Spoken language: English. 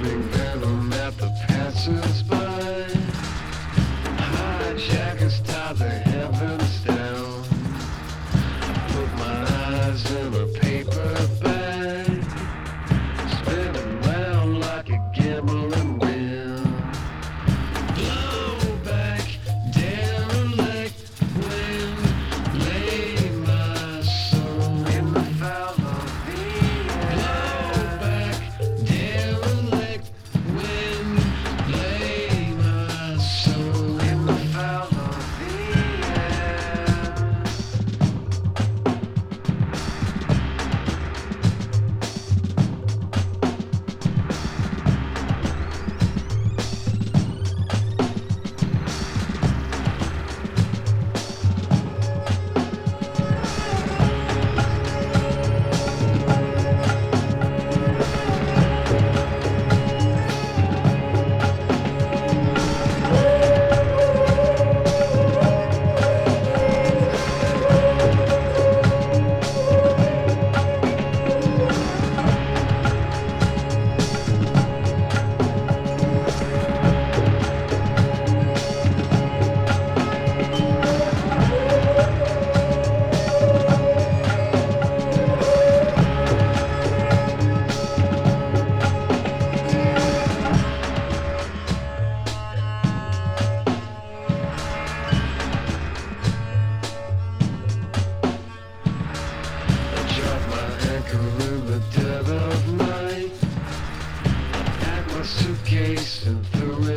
spitting venom at the passers-by. Hijackers tie the heavens down. Put my eyes in a paper bag, spinning round like a gambling wheel. Blow back, derelict wind, lay my soul in the foul of the air. Blow back, derelict wind, lay my soul in the foul of the air. Drop my anchor in the dead of night. I packed my suitcase and threw